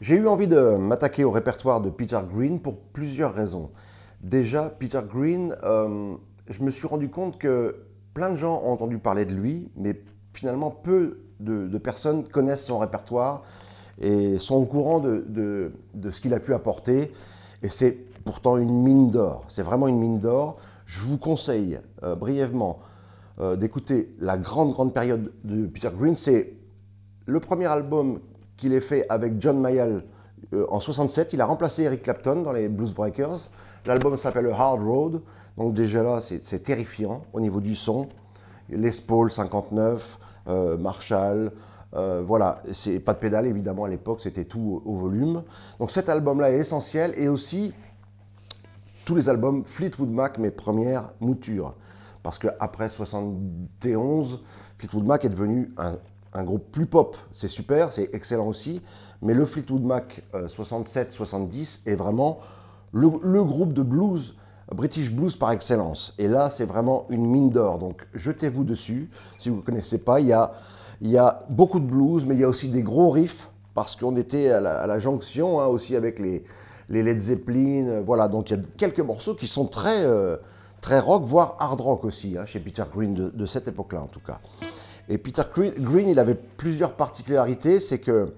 J'ai eu envie de m'attaquer au répertoire de Peter Green pour plusieurs raisons. Déjà, Peter Green, je me suis rendu compte que plein de gens ont entendu parler de lui, mais finalement peu de personnes connaissent son répertoire et sont au courant de ce qu'il a pu apporter. Et c'est pourtant une mine d'or. C'est vraiment une mine d'or. Je vous conseille brièvement d'écouter la grande période de Peter Green. C'est le premier album qu'il ait fait avec John Mayall en 67. Il a remplacé Eric Clapton dans les Blues Breakers. L'album s'appelle Hard Road. Donc déjà là, c'est terrifiant au niveau du son. Les Paul 59, Marshall, voilà. C'est pas de pédale évidemment à l'époque, c'était tout au volume. Donc cet album-là est essentiel et aussi tous les albums Fleetwood Mac, mes premières moutures. Parce qu'après 71, Fleetwood Mac est devenu un groupe plus pop. C'est super, c'est excellent aussi. Mais le Fleetwood Mac 67-70 est vraiment le groupe de blues, British Blues par excellence. Et là, c'est vraiment une mine d'or. Donc, jetez-vous dessus. Si vous ne connaissez pas, il y a beaucoup de blues, mais il y a aussi des gros riffs, parce qu'on était à la jonction aussi avec les Led Zeppelin. Voilà, donc il y a quelques morceaux qui sont très rock, voire hard rock aussi, chez Peter Green de cette époque-là en tout cas. Et Peter Green, il avait plusieurs particularités. C'est que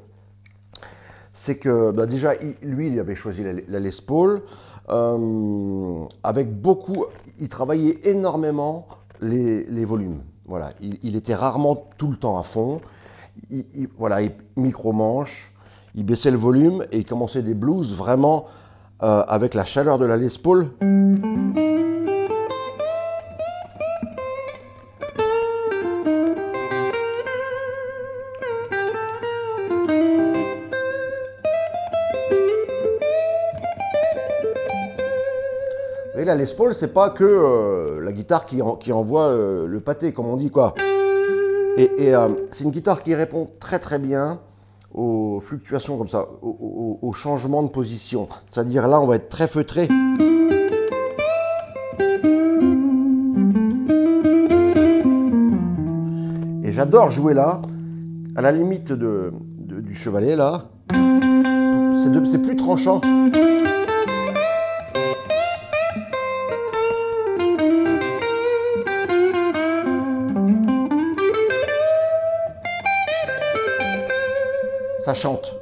déjà, lui, il avait choisi la Les Paul. Avec beaucoup, il travaillait énormément les volumes. Voilà, il était rarement tout le temps à fond. Voilà, micro-manche, il baissait le volume et il commençait des blues vraiment avec la chaleur de la Les Paul. Et la Les Paul, c'est pas que la guitare qui envoie le pâté, comme on dit, quoi. Et c'est une guitare qui répond très bien aux fluctuations comme ça, aux changements de position. C'est-à-dire là, on va être très feutré. Et j'adore jouer là, à la limite du chevalet, là. C'est plus tranchant. Ça chante.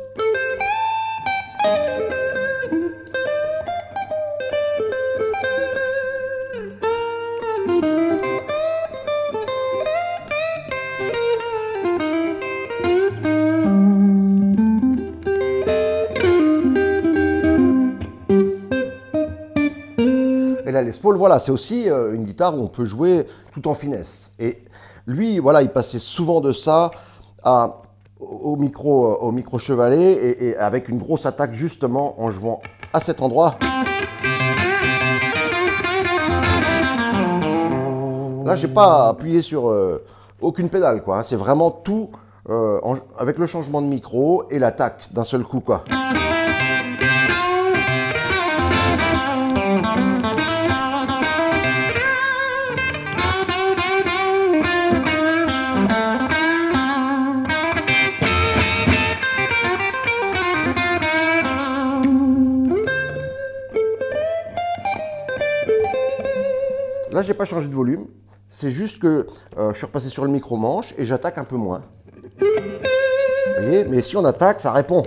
Et la Les Paul, voilà, c'est aussi une guitare où on peut jouer tout en finesse. Et lui, voilà, il passait souvent de ça au micro chevalet et avec une grosse attaque justement en jouant à cet endroit. Là, j'ai pas appuyé sur aucune pédale, quoi. C'est vraiment tout avec le changement de micro et l'attaque d'un seul coup, quoi. Là, j'ai pas changé de volume. C'est juste que je suis repassé sur le micro-manche et j'attaque un peu moins. Vous voyez? Mais si on attaque, ça répond.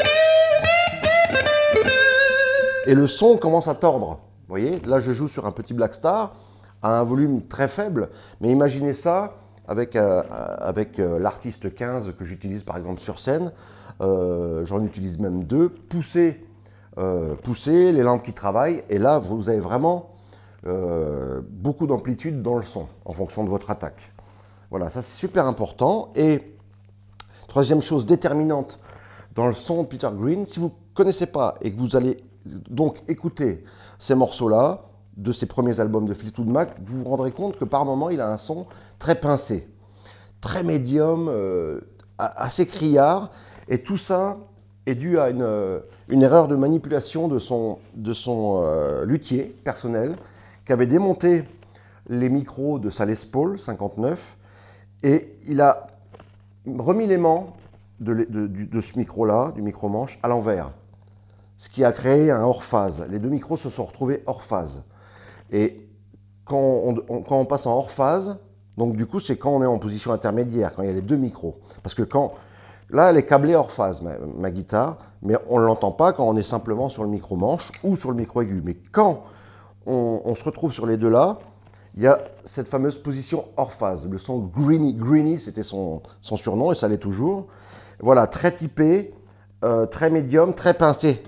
Et le son commence à tordre. Vous voyez? Là, je joue sur un petit Black Star à un volume très faible. Mais imaginez ça avec l'artiste 15 que j'utilise par exemple sur scène. J'en utilise même deux. Pousser, les lampes qui travaillent. Et là, vous avez vraiment beaucoup d'amplitude dans le son en fonction de votre attaque. Voilà, ça c'est super important. Et troisième chose déterminante dans le son de Peter Green, si vous ne connaissez pas et que vous allez donc écouter ces morceaux-là de ses premiers albums de Fleetwood Mac, vous vous rendrez compte que par moments il a un son très pincé, très médium, assez criard, et tout ça est dû à une erreur de manipulation de son luthier personnel, qui avait démonté les micros de sa Les Paul 59 et il a remis l'aimant de ce micro-là, du micro-manche, à l'envers. Ce qui a créé un hors-phase. Les deux micros se sont retrouvés hors phase. Et quand on passe en hors phase, donc du coup, c'est quand on est en position intermédiaire, quand il y a les deux micros. Parce que là, elle est câblée hors phase, ma guitare, mais on ne l'entend pas quand on est simplement sur le micro-manche ou sur le micro aigu. Mais quand on se retrouve sur les deux là, il y a cette fameuse position hors phase. Le son Greeny. Greeny, c'était son surnom et ça l'est toujours. Voilà, très typé, très médium, très pincé.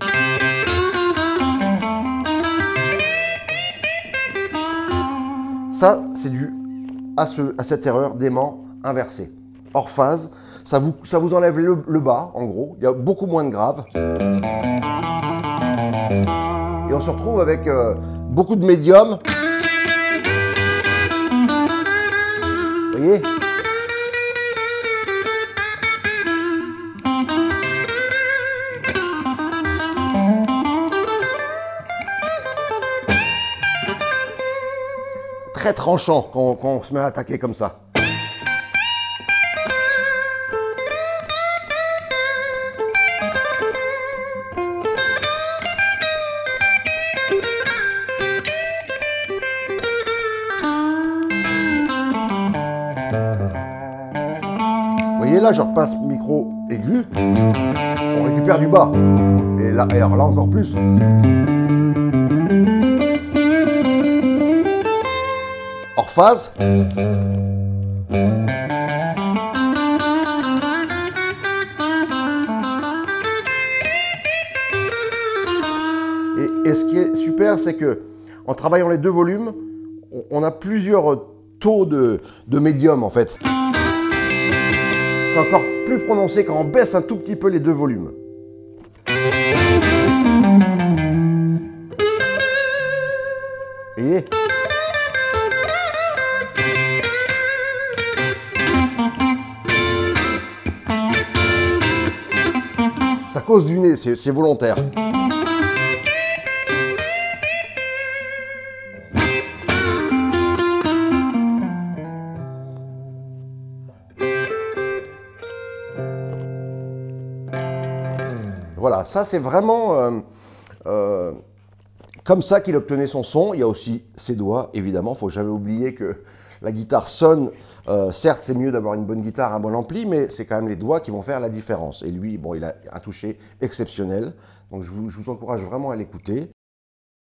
Ça, c'est dû à cette erreur d'aimant inversé. Hors phase, ça vous enlève le bas, en gros. Il y a beaucoup moins de graves. Et on se retrouve avec beaucoup de médium. Vous voyez ? Très tranchant quand on se met à attaquer comme ça. Vous voyez là, je repasse micro aigu, on récupère du bas. Et là, alors là encore plus. Hors phase. Et ce qui est super, c'est que en travaillant les deux volumes, on a plusieurs taux de médium en fait. C'est encore plus prononcé quand on baisse un tout petit peu les deux volumes. Vous voyez ? C'est à cause du nez, c'est volontaire. Voilà, ça c'est vraiment comme ça qu'il obtenait son son. Il y a aussi ses doigts, évidemment. Il ne faut jamais oublier que la guitare sonne. Certes, c'est mieux d'avoir une bonne guitare, un bon ampli, mais c'est quand même les doigts qui vont faire la différence. Et lui, bon, il a un toucher exceptionnel. Donc je vous encourage vraiment à l'écouter.